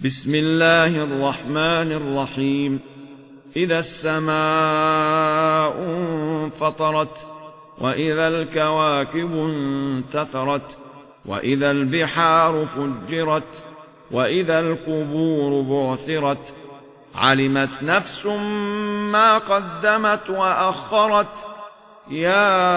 بسم الله الرحمن الرحيم. إذا السماء انفطرت وإذا الكواكب انتثرت وإذا البحار فجرت وإذا القبور بعثرت علمت نفس ما قدمت وأخرت. يا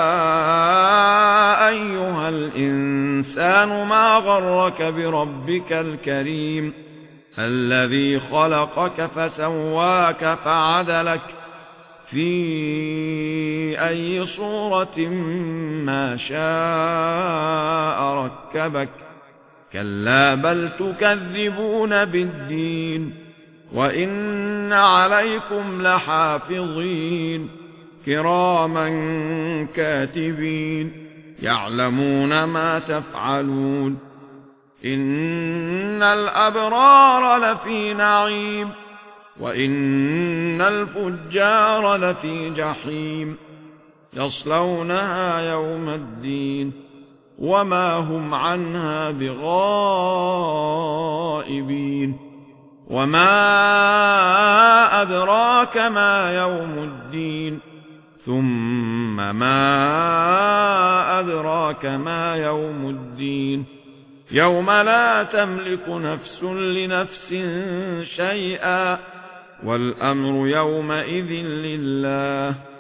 أيها الإنسان ما غرك بربك الكريم الذي خلقك فسواك فعدلك في أي صورة ما شاء ركبك. كلا بل تكذبون بالدين وإن عليكم لحافظين كراما كاتبين يعلمون ما تفعلون. إن الأبرار لفي نعيم وإن الفجار لفي جحيم يصلونها يوم الدين وما هم عنها بغائبين. وما أدراك ما يوم الدين ثم ما أدراك ما يوم الدين يوم لا تملك نفس لنفس شيئا والأمر يومئذ لله.